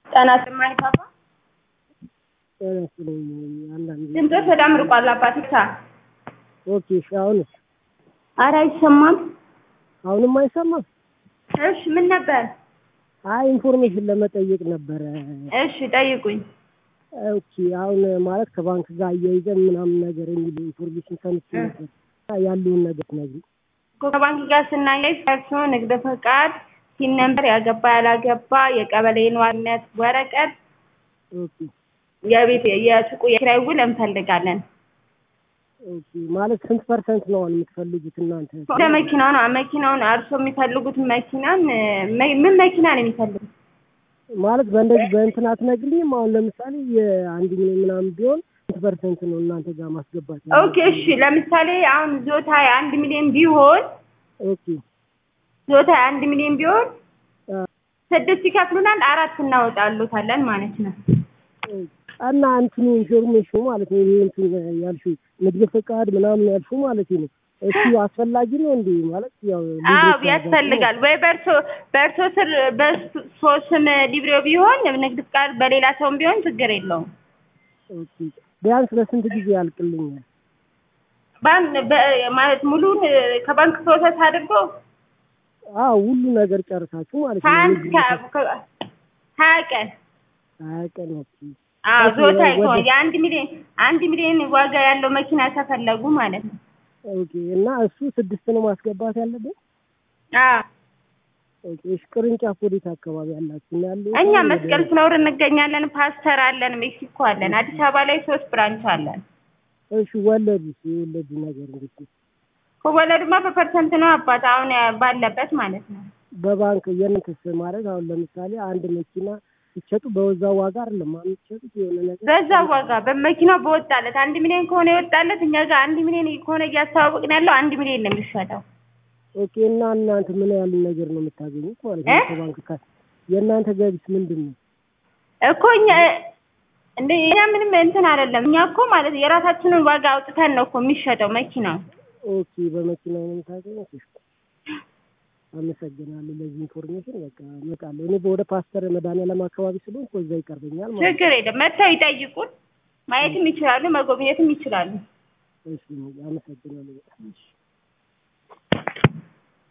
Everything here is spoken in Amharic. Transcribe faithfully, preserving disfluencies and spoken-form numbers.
ጣና ሰማይ ፓፓ ስለኝ አንዳንድ ድምጽ በጣም ርቋል አባትታ ኦኬ ሻውንስ ኧረ አይሰማም አሁንም አይሰማም እሺ ምን ነበር አይ ኢንፎርሜሽን ለመጠየቅ ነበር እሺ ጠይቁኝ ኦኬ አሁን ማለት ከባንክ ጋር አያይዘን ምናምን ነገር የሚል ኢንፎርሜሽን ሰምቼ ነበር ያለውን ነገር ነግሪ ከባንክ ጋር ስናያይ ፈርሶ ንግድ ፈቃድ ሲን ነምበር ያገባ ያላገባ የቀበሌ ነዋሪነት ወረቀት ኦኬ የቤት የሱቁ የኪራይ ውል እንፈልጋለን ኦኬ ማለት ስንት ፐርሰንት ነው የምትፈልጉት እናንተ ለመኪናው ነው መኪናውን አርሶ የሚፈልጉት መኪናን ምን መኪና ነው የሚፈልጉት ማለት በእንደዚህ በእንትን አትነግሪኝም አሁን ለምሳሌ የአንድ ሚሊዮን ምናምን ቢሆን ስንት ፐርሰንት ነው እናንተ ጋር ማስገባት ኦኬ እሺ ለምሳሌ አሁን ዞታ አንድ ሚሊዮን ቢሆን ኦኬ ዞታ አንድ ሚሊዮን ቢሆን ስድስት ይከፍሉናል አራት እናወጣሉታለን ማለት ነው እና እንትኑ ኢንፎርሜሽኑ ማለት ነው እንትን ያልሽው ንግድ ፈቃድ ምናምን ያልሽው ማለት ነው እሱ አስፈላጊ ነው እንዴ ማለት ያው አዎ ያስፈልጋል ወይ በርሶ በርሶ ስር በርሶ ስም ሊብሬው ቢሆን ንግድ ፈቃድ በሌላ ሰውም ቢሆን ችግር የለውም ኦኬ ቢያንስ ለስንት ጊዜ ያልቅልኛል ባንክ ማለት ሙሉን ከባንክ ፕሮሰስ አድርጎ አዎ ሁሉ ነገር ጨርሳችሁ ማለት ነው ሀያ ቀን ሀያ ቀን ኦኬ አዎ ዞታ ይሆን የአንድ ሚሊዮን አንድ ሚሊዮን ዋጋ ያለው መኪና ተፈለጉ ማለት ነው ኦኬ እና እሱ ስድስት ነው ማስገባት ያለበት አዎ ኦኬ እሺ ቅርንጫፍ ወዴት አካባቢ ያላችሁ ያለው እኛ መስቀል ፍላወር እንገኛለን ፓስተር አለን ሜክሲኮ አለን አዲስ አበባ ላይ ሶስት ብራንች አለን እሺ ወለዱስ የወለዱ ነገር እንግዲህ ከወለዱማ በፐርሰንት ነው አባት አሁን ባለበት ማለት ነው በባንክ የንትስ ማለት አሁን ለምሳሌ አንድ መኪና ሲሸጡ በወዛው ዋጋ አይደለም አምጥቼት የሆነ ነገር በዛ ዋጋ በመኪናው በወጣለት አንድ ሚሊዮን ከሆነ ይወጣለት እኛ ጋር አንድ ሚሊዮን ከሆነ ያስተዋወቅን ያለው አንድ ሚሊዮን ነው የሚሸጠው ኦኬ እና እናንተ ምን ያህል ነገር ነው የምታገኙት ማለት ነው ከባንክ ካስ የእናንተ ገቢስ ምንድነው እኮ እኛ እንደ እኛ ምንም እንትን አይደለም እኛ እኮ ማለት የራሳችንን ዋጋ አውጥተን ነው እኮ የሚሸጠው መኪናው ኦኬ በመኪናው ነው የምታገኙት አመሰግናለሁ ለዚህ ኢንፎርሜሽን በቃ መጣለሁ እኔ ወደ ፓስተር መድኃኒዓለም አካባቢ ስለሆንኩ እዛ ይቀርበኛል ማለት ችግር የለም መጥተው ይጠይቁን ማየትም ይችላሉ መጎብኘትም ይችላሉ እሺ አመሰግናለሁ